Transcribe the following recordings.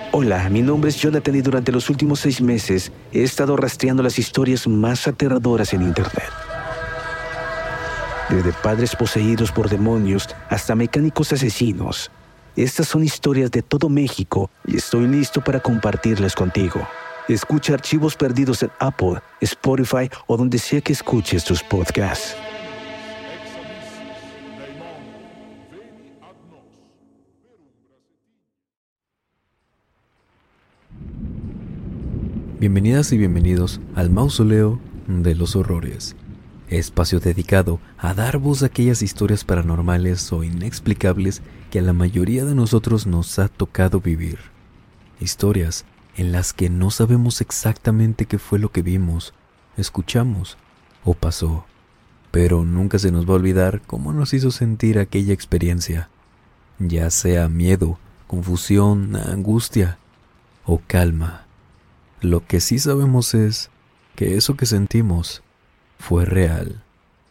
Hola, mi nombre es Jonathan y durante los últimos 6 meses he estado rastreando las historias más aterradoras en Internet. Desde padres poseídos por demonios hasta mecánicos asesinos. Estas son historias de todo México y estoy listo para compartirlas contigo. Escucha Archivos Perdidos en Apple, Spotify o donde sea que escuches tus podcasts. Bienvenidas y bienvenidos al Mausoleo de los Horrores, espacio dedicado a dar voz a aquellas historias paranormales o inexplicables que a la mayoría de nosotros nos ha tocado vivir. Historias en las que no sabemos exactamente qué fue lo que vimos, escuchamos o pasó, pero nunca se nos va a olvidar cómo nos hizo sentir aquella experiencia, ya sea miedo, confusión, angustia o calma. Lo que sí sabemos es que eso que sentimos fue real.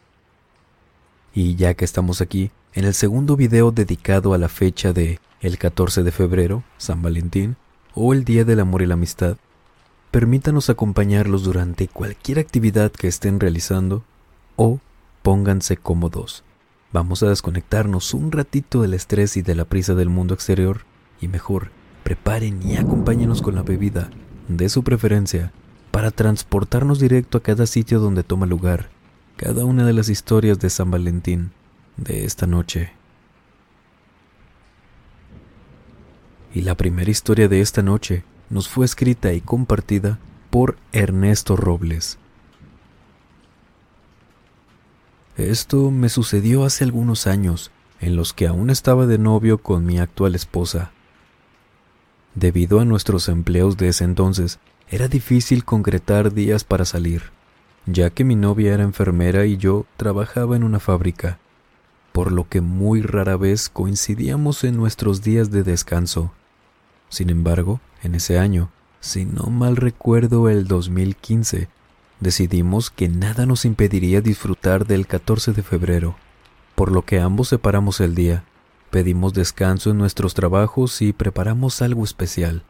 Y ya que estamos aquí, en el segundo video dedicado a la fecha de el 14 de febrero, San Valentín, o el Día del Amor y la Amistad, permítanos acompañarlos durante cualquier actividad que estén realizando o pónganse cómodos. Vamos a desconectarnos un ratito del estrés y de la prisa del mundo exterior y mejor, preparen y acompáñenos con la bebida de su preferencia para transportarnos directo a cada sitio donde toma lugar cada una de las historias de San Valentín de esta noche. Y la primera historia de esta noche nos fue escrita y compartida por Ernesto Robles. Esto me sucedió hace algunos años, en los que aún estaba de novio con mi actual esposa. Debido a nuestros empleos de ese entonces, era difícil concretar días para salir, ya que mi novia era enfermera y yo trabajaba en una fábrica, por lo que muy rara vez coincidíamos en nuestros días de descanso. Sin embargo, en ese año, si no mal recuerdo el 2015, decidimos que nada nos impediría disfrutar del 14 de febrero, por lo que ambos separamos el día. Pedimos descanso en nuestros trabajos y preparamos algo especial.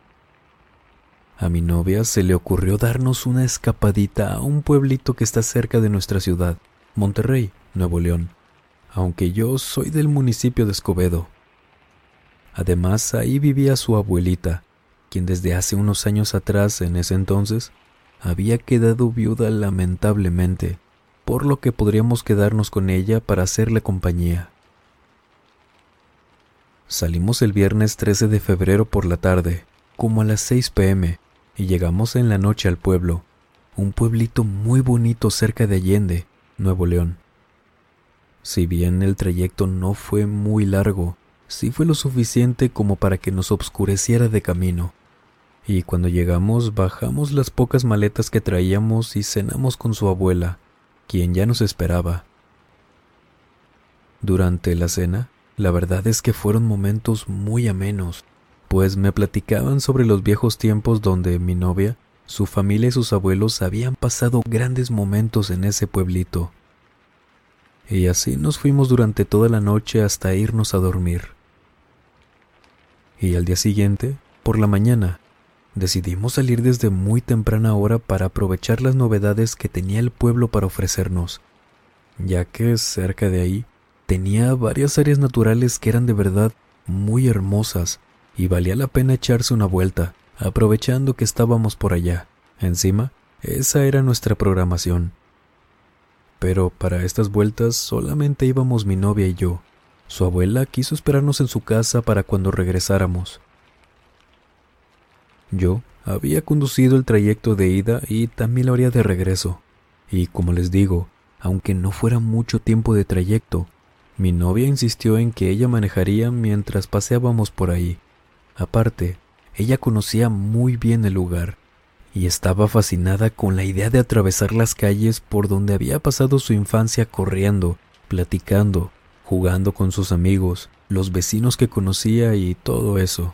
A mi novia se le ocurrió darnos una escapadita a un pueblito que está cerca de nuestra ciudad, Monterrey, Nuevo León, aunque yo soy del municipio de Escobedo. Además, ahí vivía su abuelita, quien desde hace unos años atrás, en ese entonces, había quedado viuda lamentablemente, por lo que podríamos quedarnos con ella para hacerle compañía. Salimos el viernes 13 de febrero por la tarde, como a las 6 p.m., y llegamos en la noche al pueblo, un pueblito muy bonito cerca de Allende, Nuevo León. Si bien el trayecto no fue muy largo, sí fue lo suficiente como para que nos obscureciera de camino. Y cuando llegamos, bajamos las pocas maletas que traíamos y cenamos con su abuela, quien ya nos esperaba. Durante la cena, la verdad es que fueron momentos muy amenos, pues me platicaban sobre los viejos tiempos donde mi novia, su familia y sus abuelos habían pasado grandes momentos en ese pueblito. Y así nos fuimos durante toda la noche hasta irnos a dormir. Y al día siguiente, por la mañana, decidimos salir desde muy temprana hora para aprovechar las novedades que tenía el pueblo para ofrecernos, ya que cerca de ahí tenía varias áreas naturales que eran de verdad muy hermosas y valía la pena echarse una vuelta, aprovechando que estábamos por allá. Encima, esa era nuestra programación. Pero para estas vueltas solamente íbamos mi novia y yo. Su abuela quiso esperarnos en su casa para cuando regresáramos. Yo había conducido el trayecto de ida y también lo haría de regreso. Y como les digo, aunque no fuera mucho tiempo de trayecto, mi novia insistió en que ella manejaría mientras paseábamos por ahí. Aparte, ella conocía muy bien el lugar y estaba fascinada con la idea de atravesar las calles por donde había pasado su infancia corriendo, platicando, jugando con sus amigos, los vecinos que conocía y todo eso.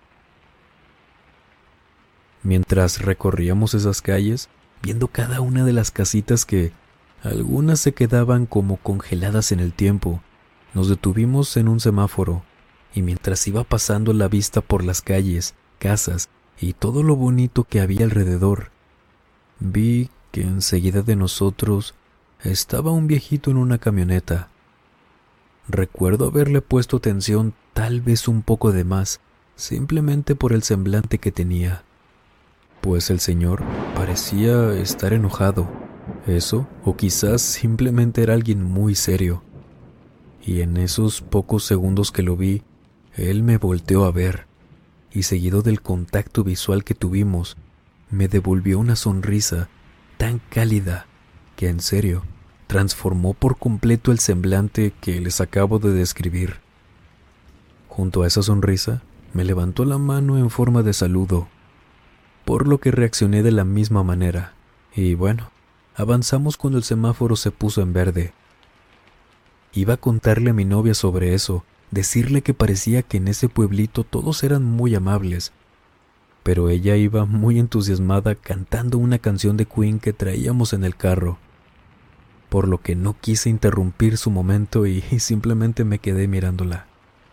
Mientras recorríamos esas calles, viendo cada una de las casitas que algunas se quedaban como congeladas en el tiempo, nos detuvimos en un semáforo y mientras iba pasando la vista por las calles casas y todo lo bonito que había alrededor. Vi que enseguida de nosotros estaba un viejito en una camioneta. Recuerdo haberle puesto atención, tal vez un poco de más, simplemente por el semblante que tenía, pues el señor parecía estar enojado. Eso, o quizás simplemente era alguien muy serio. Y en esos pocos segundos que lo vi, él me volteó a ver, y seguido del contacto visual que tuvimos, me devolvió una sonrisa tan cálida que, en serio, transformó por completo el semblante que les acabo de describir. Junto a esa sonrisa, me levantó la mano en forma de saludo, por lo que reaccioné de la misma manera, y bueno, avanzamos cuando el semáforo se puso en verde. Iba a contarle a mi novia sobre eso, decirle que parecía que en ese pueblito todos eran muy amables, pero ella iba muy entusiasmada cantando una canción de Queen que traíamos en el carro, por lo que no quise interrumpir su momento y simplemente me quedé mirándola.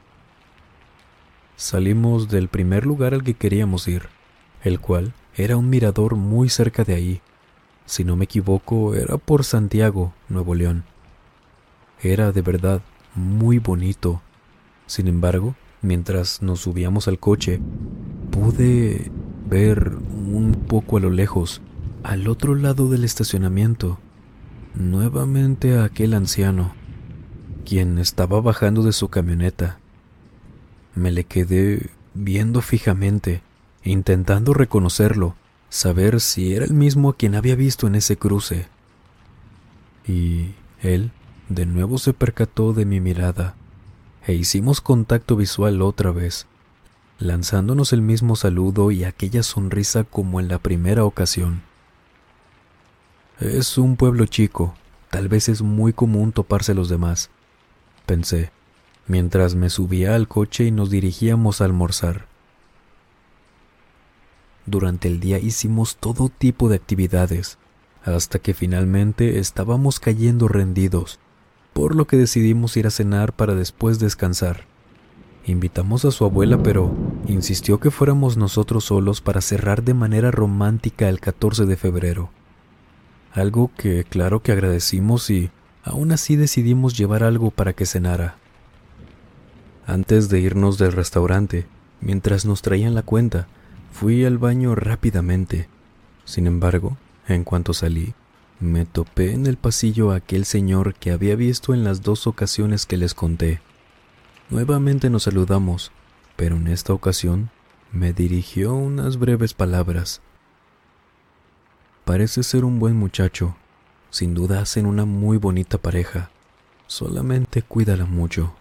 Salimos del primer lugar al que queríamos ir, el cual era un mirador muy cerca de ahí. Si no me equivoco, era por Santiago, Nuevo León. Era de verdad muy bonito. Sin embargo, mientras nos subíamos al coche, pude ver un poco a lo lejos, al otro lado del estacionamiento, nuevamente a aquel anciano, quien estaba bajando de su camioneta. Me le quedé viendo fijamente, intentando reconocerlo, saber si era el mismo a quien había visto en ese cruce. Y él de nuevo se percató de mi mirada, e hicimos contacto visual otra vez, lanzándonos el mismo saludo y aquella sonrisa como en la primera ocasión. Es un pueblo chico, tal vez es muy común toparse los demás, pensé, mientras me subía al coche y nos dirigíamos a almorzar. Durante el día hicimos todo tipo de actividades, hasta que finalmente estábamos cayendo rendidos, por lo que decidimos ir a cenar para después descansar. Invitamos a su abuela, pero insistió que fuéramos nosotros solos para cerrar de manera romántica el 14 de febrero. Algo que claro que agradecimos y aún así decidimos llevar algo para que cenara. Antes de irnos del restaurante, mientras nos traían la cuenta, fui al baño rápidamente. Sin embargo, en cuanto salí, me topé en el pasillo a aquel señor que había visto en las 2 ocasiones que les conté. Nuevamente nos saludamos, pero en esta ocasión me dirigió unas breves palabras. Parece ser un buen muchacho. Sin duda hacen una muy bonita pareja. Solamente cuídala mucho.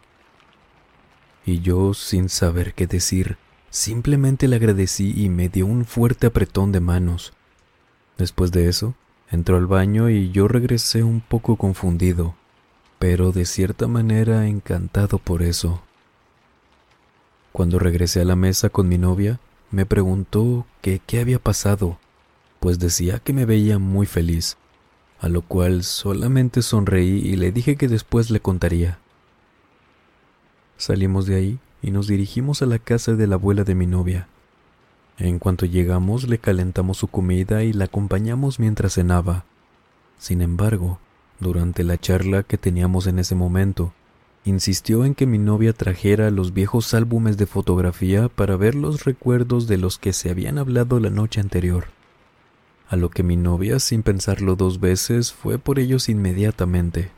Y yo, sin saber qué decir, simplemente le agradecí y me dio un fuerte apretón de manos. Después de eso, entró al baño y yo regresé un poco confundido, pero de cierta manera encantado por eso. Cuando regresé a la mesa con mi novia, me preguntó que qué había pasado, pues decía que me veía muy feliz, a lo cual solamente sonreí y le dije que después le contaría. Salimos de ahí y nos dirigimos a la casa de la abuela de mi novia. En cuanto llegamos, le calentamos su comida y la acompañamos mientras cenaba. Sin embargo, durante la charla que teníamos en ese momento, insistió en que mi novia trajera los viejos álbumes de fotografía para ver los recuerdos de los que se habían hablado la noche anterior. A lo que mi novia, sin pensarlo 2 veces, fue por ellos inmediatamente.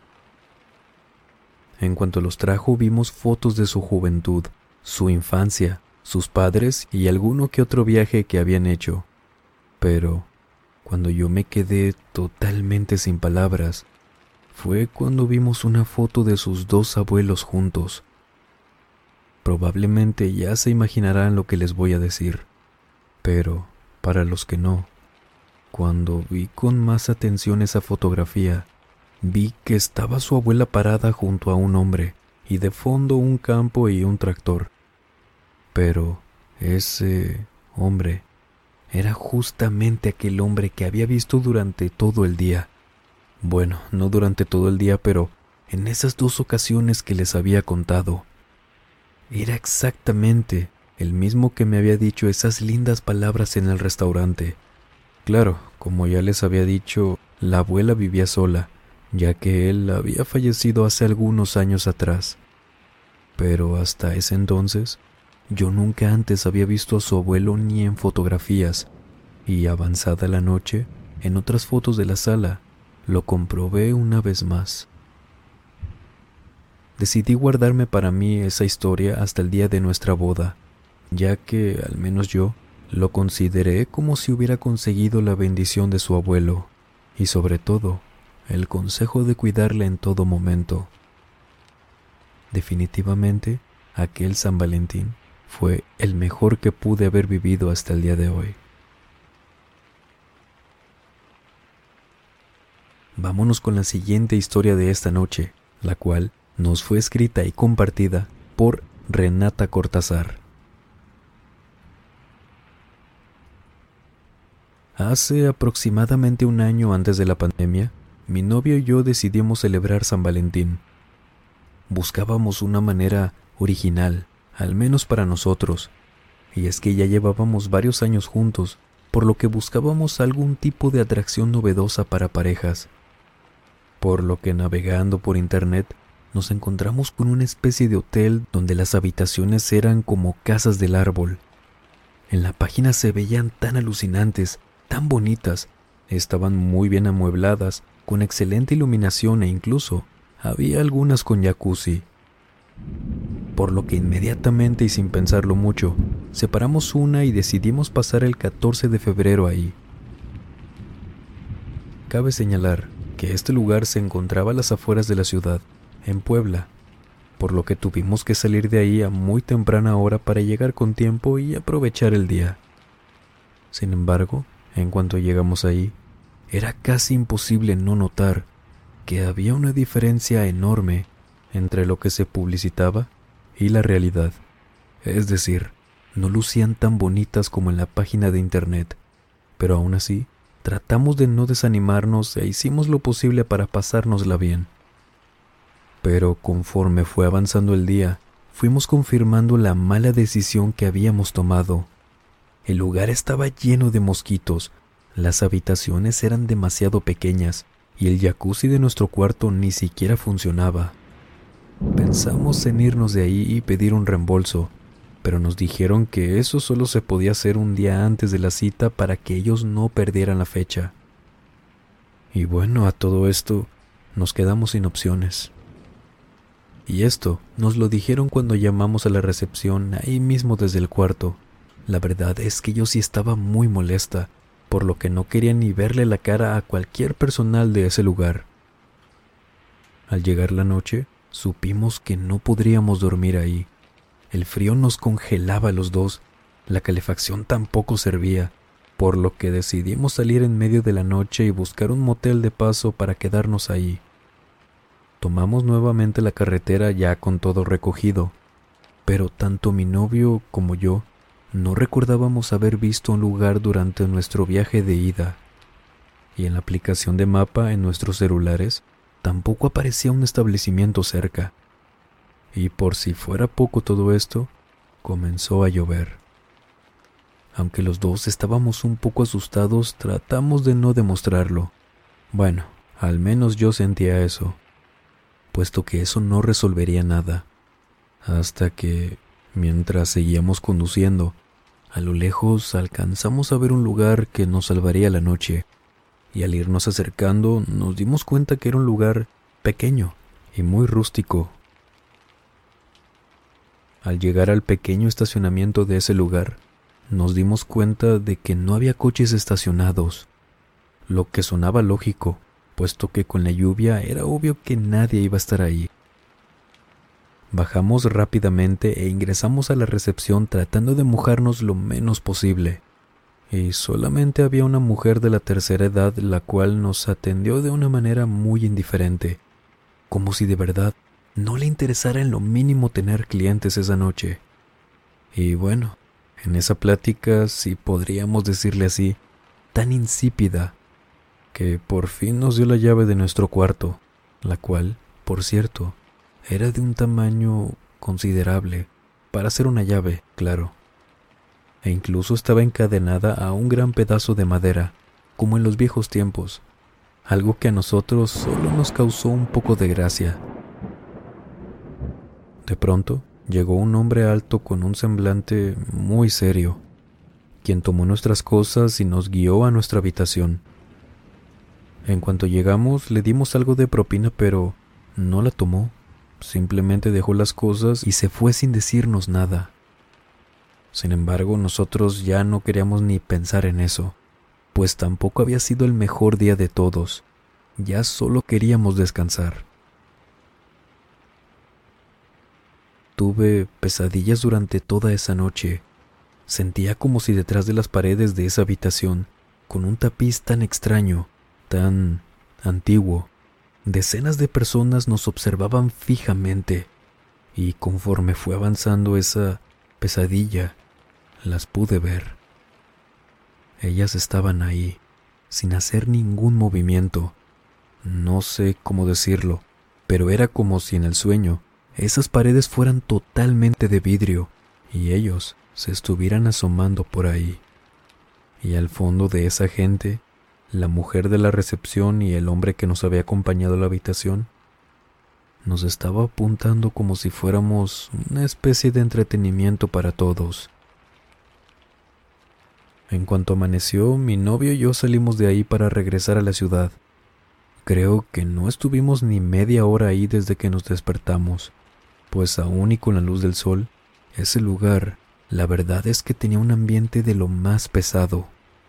En cuanto los trajo, vimos fotos de su juventud, su infancia, sus padres y alguno que otro viaje que habían hecho. Pero, cuando yo me quedé totalmente sin palabras, fue cuando vimos una foto de sus 2 abuelos juntos. Probablemente ya se imaginarán lo que les voy a decir, pero para los que no, cuando vi con más atención esa fotografía, vi que estaba su abuela parada junto a un hombre y de fondo un campo y un tractor. Pero ese hombre era justamente aquel hombre que había visto durante todo el día. Bueno, no durante todo el día, pero en esas 2 ocasiones que les había contado. Era exactamente el mismo que me había dicho esas lindas palabras en el restaurante. Claro, como ya les había dicho, la abuela vivía sola, ya que él había fallecido hace algunos años atrás. Pero hasta ese entonces, yo nunca antes había visto a su abuelo ni en fotografías, y avanzada la noche, en otras fotos de la sala, lo comprobé una vez más. Decidí guardarme para mí esa historia hasta el día de nuestra boda, ya que, al menos yo, lo consideré como si hubiera conseguido la bendición de su abuelo, y sobre todo, el consejo de cuidarla en todo momento. Definitivamente, aquel San Valentín fue el mejor que pude haber vivido hasta el día de hoy. Vámonos con la siguiente historia de esta noche, la cual nos fue escrita y compartida por Renata Cortázar. Hace aproximadamente un año antes de la pandemia, mi novio y yo decidimos celebrar San Valentín. Buscábamos una manera original, al menos para nosotros, y es que ya llevábamos varios años juntos, por lo que buscábamos algún tipo de atracción novedosa para parejas. Por lo que navegando por internet, nos encontramos con una especie de hotel donde las habitaciones eran como casas del árbol. En la página se veían tan alucinantes, tan bonitas, estaban muy bien amuebladas, con excelente iluminación e incluso había algunas con jacuzzi. Por lo que inmediatamente y sin pensarlo mucho, separamos una y decidimos pasar el 14 de febrero ahí. Cabe señalar que este lugar se encontraba a las afueras de la ciudad, en Puebla, por lo que tuvimos que salir de ahí a muy temprana hora para llegar con tiempo y aprovechar el día. Sin embargo, en cuanto llegamos ahí, era casi imposible no notar que había una diferencia enorme entre lo que se publicitaba y la realidad. Es decir, no lucían tan bonitas como en la página de internet, pero aún así, tratamos de no desanimarnos e hicimos lo posible para pasárnosla bien. Pero conforme fue avanzando el día, fuimos confirmando la mala decisión que habíamos tomado. El lugar estaba lleno de mosquitos, las habitaciones eran demasiado pequeñas y el jacuzzi de nuestro cuarto ni siquiera funcionaba. Pensamos en irnos de ahí y pedir un reembolso, pero nos dijeron que eso solo se podía hacer un día antes de la cita para que ellos no perdieran la fecha. Y bueno, a todo esto, nos quedamos sin opciones. Y esto nos lo dijeron cuando llamamos a la recepción ahí mismo desde el cuarto. La verdad es que yo sí estaba muy molesta, por lo que no quería ni verle la cara a cualquier personal de ese lugar. Al llegar la noche, supimos que no podríamos dormir ahí. El frío nos congelaba a los dos, la calefacción tampoco servía, por lo que decidimos salir en medio de la noche y buscar un motel de paso para quedarnos ahí. Tomamos nuevamente la carretera ya con todo recogido, pero tanto mi novio como yo no recordábamos haber visto un lugar durante nuestro viaje de ida, y en la aplicación de mapa en nuestros celulares tampoco aparecía un establecimiento cerca. Y por si fuera poco todo esto, comenzó a llover. Aunque los dos estábamos un poco asustados, tratamos de no demostrarlo. Bueno, al menos yo sentía eso, puesto que eso no resolvería nada. Hasta que, mientras seguíamos conduciendo, a lo lejos alcanzamos a ver un lugar que nos salvaría la noche, y al irnos acercando nos dimos cuenta que era un lugar pequeño y muy rústico. Al llegar al pequeño estacionamiento de ese lugar, nos dimos cuenta de que no había coches estacionados, lo que sonaba lógico, puesto que con la lluvia era obvio que nadie iba a estar ahí. Bajamos rápidamente e ingresamos a la recepción tratando de mojarnos lo menos posible, y solamente había una mujer de la tercera edad la cual nos atendió de una manera muy indiferente, como si de verdad no le interesara en lo mínimo tener clientes esa noche. Y bueno, en esa plática, si podríamos decirle así, tan insípida, que por fin nos dio la llave de nuestro cuarto, la cual, por cierto, era de un tamaño considerable, para ser una llave, claro, e incluso estaba encadenada a un gran pedazo de madera, como en los viejos tiempos, algo que a nosotros solo nos causó un poco de gracia. De pronto, llegó un hombre alto con un semblante muy serio, quien tomó nuestras cosas y nos guió a nuestra habitación. En cuanto llegamos, le dimos algo de propina, pero no la tomó. Simplemente dejó las cosas y se fue sin decirnos nada. Sin embargo, nosotros ya no queríamos ni pensar en eso, pues tampoco había sido el mejor día de todos. Ya solo queríamos descansar. Tuve pesadillas durante toda esa noche. Sentía como si detrás de las paredes de esa habitación, con un tapiz tan extraño, tan antiguo, decenas de personas nos observaban fijamente, y conforme fue avanzando esa pesadilla, las pude ver. Ellas estaban ahí, sin hacer ningún movimiento. No sé cómo decirlo, pero era como si en el sueño esas paredes fueran totalmente de vidrio y ellos se estuvieran asomando por ahí. Y al fondo de esa gente, la mujer de la recepción y el hombre que nos había acompañado a la habitación, nos estaba apuntando como si fuéramos una especie de entretenimiento para todos. En cuanto amaneció, mi novio y yo salimos de ahí para regresar a la ciudad. Creo que no estuvimos ni media hora ahí desde que nos despertamos, pues aún y con la luz del sol, ese lugar, la verdad es que tenía un ambiente de lo más pesado.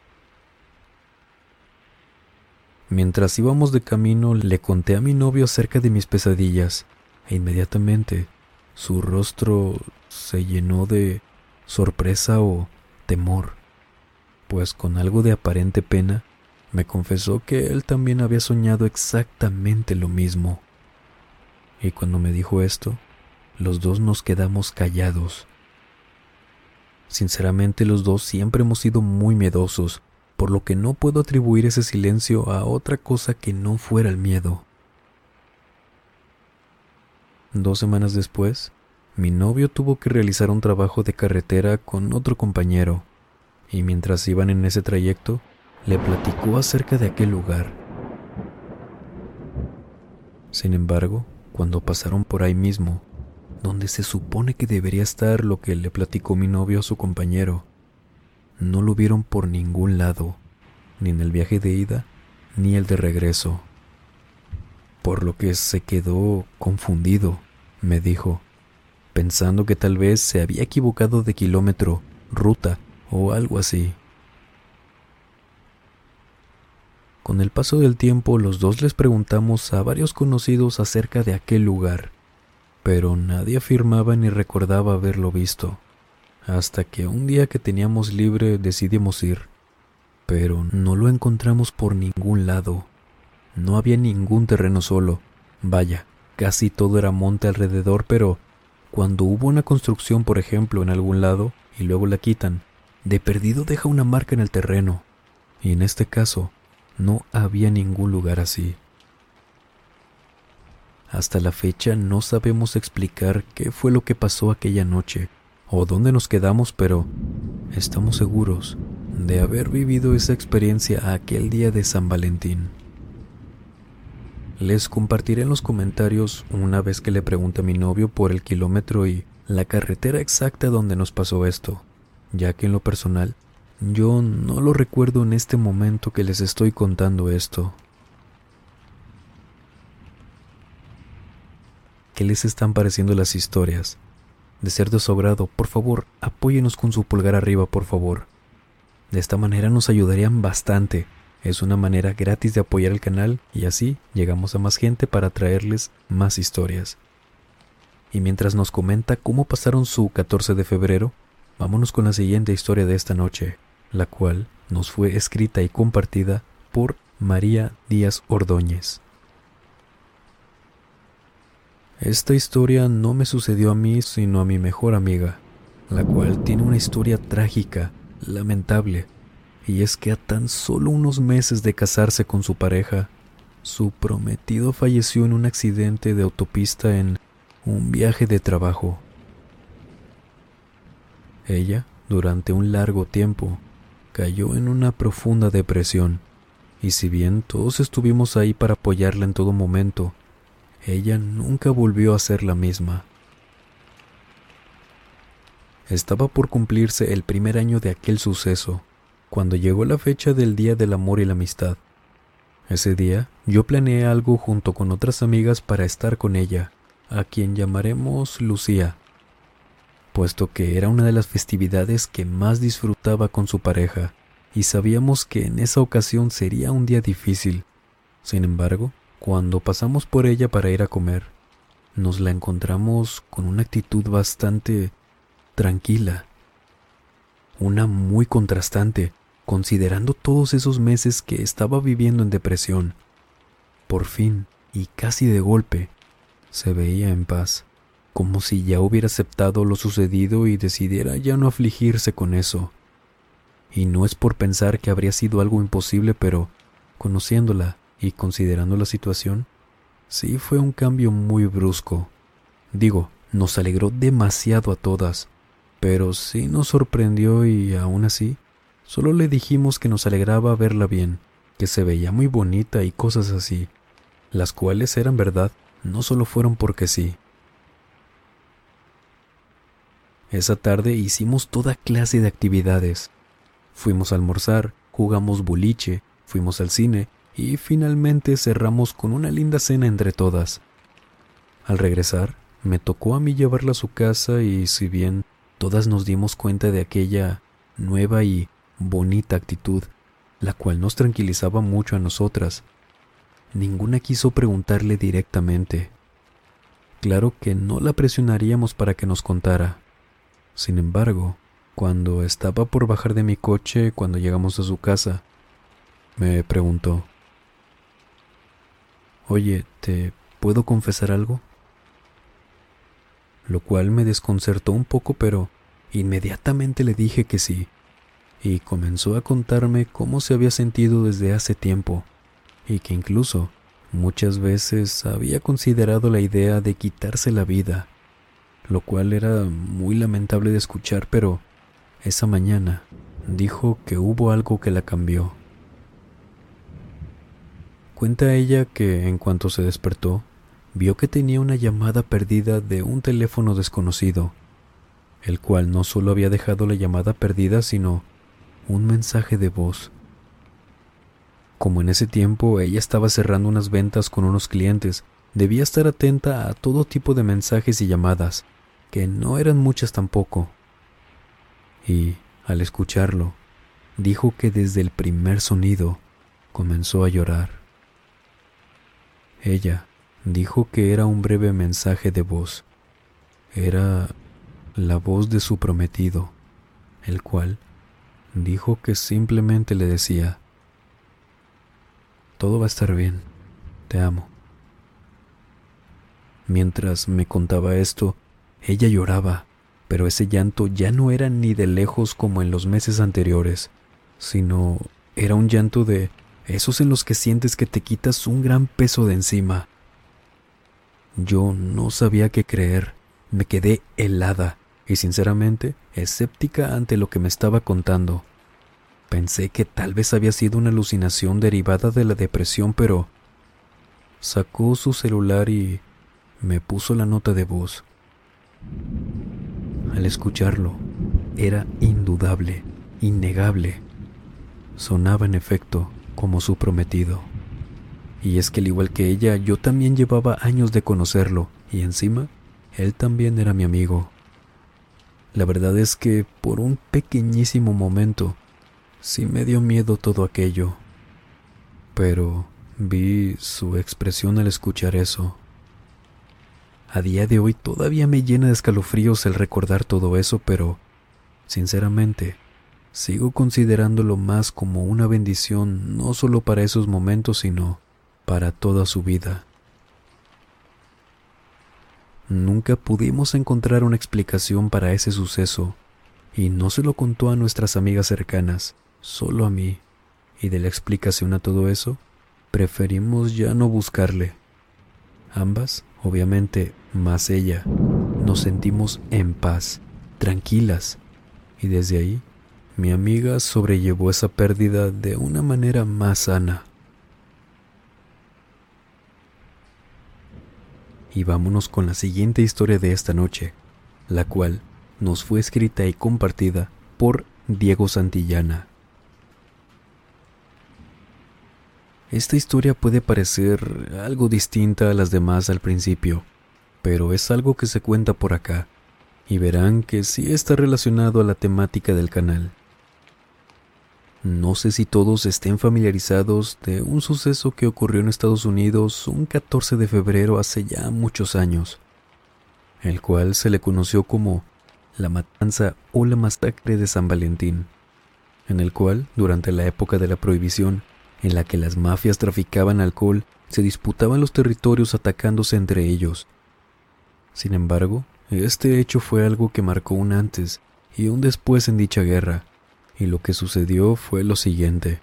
Mientras íbamos de camino, le conté a mi novio acerca de mis pesadillas, e inmediatamente su rostro se llenó de sorpresa o temor, pues con algo de aparente pena, me confesó que él también había soñado exactamente lo mismo. Y cuando me dijo esto, los dos nos quedamos callados. Sinceramente, los dos siempre hemos sido muy miedosos, por lo que no puedo atribuir ese silencio a otra cosa que no fuera el miedo. 2 semanas después, mi novio tuvo que realizar un trabajo de carretera con otro compañero, y mientras iban en ese trayecto, le platicó acerca de aquel lugar. Sin embargo, cuando pasaron por ahí mismo, donde se supone que debería estar lo que le platicó mi novio a su compañero, no lo vieron por ningún lado, ni en el viaje de ida, ni el de regreso. Por lo que se quedó confundido, me dijo, pensando que tal vez se había equivocado de kilómetro, ruta o algo así. Con el paso del tiempo, los dos les preguntamos a varios conocidos acerca de aquel lugar, pero nadie afirmaba ni recordaba haberlo visto, hasta que un día que teníamos libre decidimos ir, pero no lo encontramos por ningún lado. No había ningún terreno solo, vaya, casi todo era monte alrededor, pero cuando hubo una construcción, por ejemplo, en algún lado, y luego la quitan, de perdido deja una marca en el terreno, y en este caso, no había ningún lugar así. Hasta la fecha no sabemos explicar qué fue lo que pasó aquella noche o dónde nos quedamos, pero estamos seguros de haber vivido esa experiencia aquel día de San Valentín. Les compartiré en los comentarios una vez que le pregunte a mi novio por el kilómetro y la carretera exacta donde nos pasó esto, ya que en lo personal yo no lo recuerdo en este momento que les estoy contando esto. ¿Qué les están pareciendo las historias? De ser de su agrado, por favor, apóyenos con su pulgar arriba, por favor. De esta manera nos ayudarían bastante. Es una manera gratis de apoyar el canal y así llegamos a más gente para traerles más historias. Y mientras nos comenta cómo pasaron su 14 de febrero, vámonos con la siguiente historia de esta noche, la cual nos fue escrita y compartida por María Díaz Ordóñez. Esta historia no me sucedió a mí, sino a mi mejor amiga, la cual tiene una historia trágica, lamentable, y es que a tan solo unos meses de casarse con su pareja, su prometido falleció en un accidente de autopista en un viaje de trabajo. Ella, durante un largo tiempo, cayó en una profunda depresión, y si bien todos estuvimos ahí para apoyarla en todo momento, ella nunca volvió a ser la misma. Estaba por cumplirse el primer año de aquel suceso, cuando llegó la fecha del Día del Amor y la Amistad. Ese día, yo planeé algo junto con otras amigas para estar con ella, a quien llamaremos Lucía, puesto que era una de las festividades que más disfrutaba con su pareja, y sabíamos que en esa ocasión sería un día difícil. Sin embargo, cuando pasamos por ella para ir a comer, nos la encontramos con una actitud bastante tranquila, una muy contrastante, considerando todos esos meses que estaba viviendo en depresión. Por fin, y casi de golpe, se veía en paz, como si ya hubiera aceptado lo sucedido y decidiera ya no afligirse con eso. Y no es por pensar que habría sido algo imposible, pero conociéndola y considerando la situación, sí fue un cambio muy brusco. Digo, nos alegró demasiado a todas, pero sí nos sorprendió y aún así, solo le dijimos que nos alegraba verla bien, que se veía muy bonita y cosas así, las cuales eran verdad, no solo fueron porque sí. Esa tarde hicimos toda clase de actividades. Fuimos a almorzar, jugamos boliche, fuimos al cine y finalmente cerramos con una linda cena entre todas. Al regresar, me tocó a mí llevarla a su casa y si bien todas nos dimos cuenta de aquella nueva y bonita actitud, la cual nos tranquilizaba mucho a nosotras, ninguna quiso preguntarle directamente. Claro que no la presionaríamos para que nos contara. Sin embargo, cuando estaba por bajar de mi coche, cuando llegamos a su casa, me preguntó: «Oye, ¿te puedo confesar algo?». Lo cual me desconcertó un poco, pero inmediatamente le dije que sí, y comenzó a contarme cómo se había sentido desde hace tiempo, y que incluso muchas veces había considerado la idea de quitarse la vida, lo cual era muy lamentable de escuchar, pero esa mañana dijo que hubo algo que la cambió. Cuenta ella que en cuanto se despertó, vio que tenía una llamada perdida de un teléfono desconocido, el cual no solo había dejado la llamada perdida, sino un mensaje de voz. Como en ese tiempo ella estaba cerrando unas ventas con unos clientes, debía estar atenta a todo tipo de mensajes y llamadas, que no eran muchas tampoco. Y, al escucharlo, dijo que desde el primer sonido comenzó a llorar. Ella dijo que era un breve mensaje de voz. Era la voz de su prometido, el cual dijo que simplemente le decía: «Todo va a estar bien, te amo». Mientras me contaba esto, ella lloraba, pero ese llanto ya no era ni de lejos como en los meses anteriores, sino era un llanto de esos en los que sientes que te quitas un gran peso de encima. Yo no sabía qué creer, me quedé helada y sinceramente escéptica ante lo que me estaba contando. Pensé que tal vez había sido una alucinación derivada de la depresión, pero sacó su celular y me puso la nota de voz. Al escucharlo, era indudable, innegable. Sonaba en efecto como su prometido. Y es que al igual que ella, yo también llevaba años de conocerlo, y encima, él también era mi amigo. La verdad es que por un pequeñísimo momento, sí me dio miedo todo aquello. Pero vi su expresión al escuchar eso. A día de hoy todavía me llena de escalofríos el recordar todo eso, pero, sinceramente, sigo considerándolo más como una bendición no solo para esos momentos, sino para toda su vida. Nunca pudimos encontrar una explicación para ese suceso, y no se lo contó a nuestras amigas cercanas, solo a mí, y de la explicación a todo eso, preferimos ya no buscarle. Ambas, obviamente, más ella, nos sentimos en paz, tranquilas, y desde ahí mi amiga sobrellevó esa pérdida de una manera más sana. Y vámonos con la siguiente historia de esta noche, la cual nos fue escrita y compartida por Diego Santillana. Esta historia puede parecer algo distinta a las demás al principio, pero es algo que se cuenta por acá, y verán que sí está relacionado a la temática del canal. No sé si todos estén familiarizados de un suceso que ocurrió en Estados Unidos un 14 de febrero hace ya muchos años, el cual se le conoció como la matanza o la masacre de San Valentín, en el cual, durante la época de la prohibición, en la que las mafias traficaban alcohol, se disputaban los territorios atacándose entre ellos. Sin embargo, este hecho fue algo que marcó un antes y un después en dicha guerra, y lo que sucedió fue lo siguiente.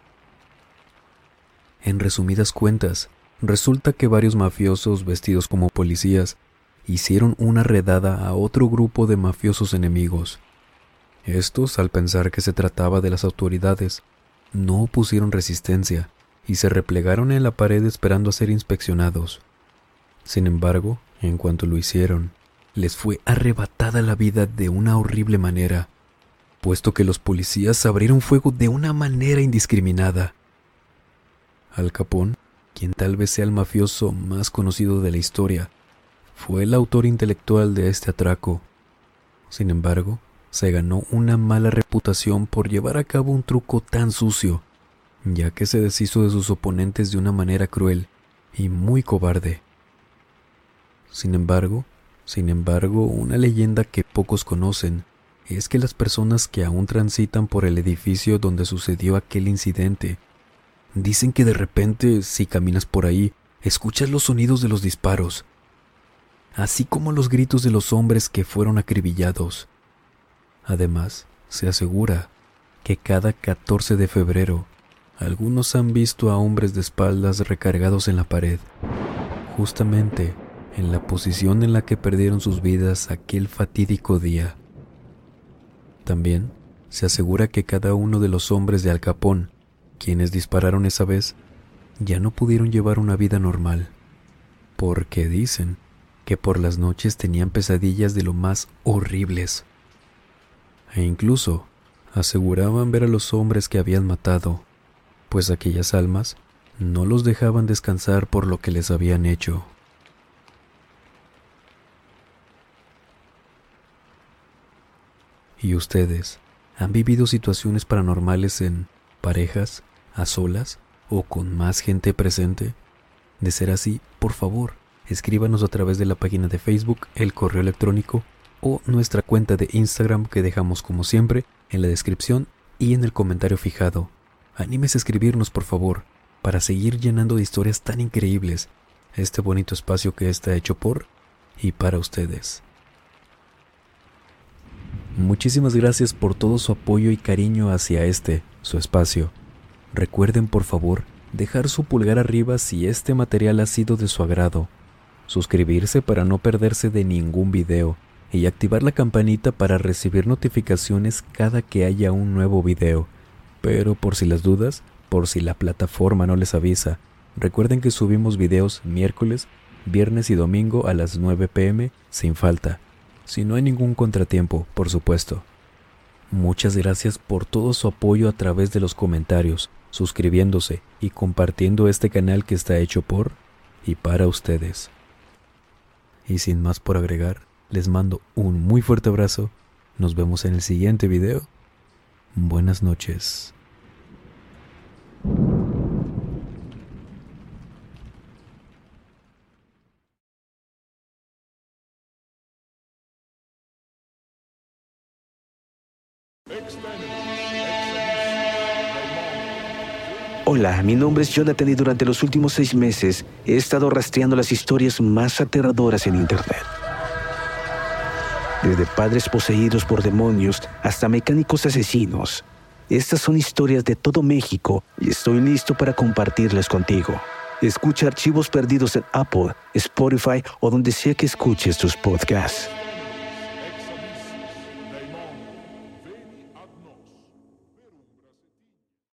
En resumidas cuentas, resulta que varios mafiosos vestidos como policías hicieron una redada a otro grupo de mafiosos enemigos. Estos, al pensar que se trataba de las autoridades, no opusieron resistencia y se replegaron en la pared esperando a ser inspeccionados. Sin embargo, en cuanto lo hicieron, les fue arrebatada la vida de una horrible manera, puesto que los policías abrieron fuego de una manera indiscriminada. Al Capone, quien tal vez sea el mafioso más conocido de la historia, fue el autor intelectual de este atraco. Sin embargo, se ganó una mala reputación por llevar a cabo un truco tan sucio, ya que se deshizo de sus oponentes de una manera cruel y muy cobarde. Sin embargo, una leyenda que pocos conocen es que las personas que aún transitan por el edificio donde sucedió aquel incidente dicen que de repente, si caminas por ahí, escuchas los sonidos de los disparos, así como los gritos de los hombres que fueron acribillados. Además, se asegura que cada 14 de febrero, algunos han visto a hombres de espaldas recargados en la pared, justamente en la posición en la que perdieron sus vidas aquel fatídico día. También se asegura que cada uno de los hombres de Al Capone, quienes dispararon esa vez, ya no pudieron llevar una vida normal, porque dicen que por las noches tenían pesadillas de lo más horribles. E incluso aseguraban ver a los hombres que habían matado, pues aquellas almas no los dejaban descansar por lo que les habían hecho. ¿Y ustedes han vivido situaciones paranormales en parejas, a solas o con más gente presente? De ser así, por favor, escríbanos a través de la página de Facebook, el correo electrónico o nuestra cuenta de Instagram que dejamos como siempre en la descripción y en el comentario fijado. Anímese a escribirnos, por favor, para seguir llenando de historias tan increíbles este bonito espacio que está hecho por y para ustedes. Muchísimas gracias por todo su apoyo y cariño hacia su espacio. Recuerden, por favor, dejar su pulgar arriba si este material ha sido de su agrado, suscribirse para no perderse de ningún video y activar la campanita para recibir notificaciones cada que haya un nuevo video. Pero por si las dudas, por si la plataforma no les avisa, recuerden que subimos videos miércoles, viernes y domingo a las 9 p.m. sin falta. Si no hay ningún contratiempo, por supuesto. Muchas gracias por todo su apoyo a través de los comentarios, suscribiéndose y compartiendo este canal que está hecho por y para ustedes. Y sin más por agregar, les mando un muy fuerte abrazo. Nos vemos en el siguiente video. Buenas noches. Hola, mi nombre es Jonathan y durante los últimos 6 meses he estado rastreando las historias más aterradoras en Internet. Desde padres poseídos por demonios hasta mecánicos asesinos. Estas son historias de todo México y estoy listo para compartirlas contigo. Escucha Archivos Perdidos en Apple, Spotify o donde sea que escuches tus podcasts.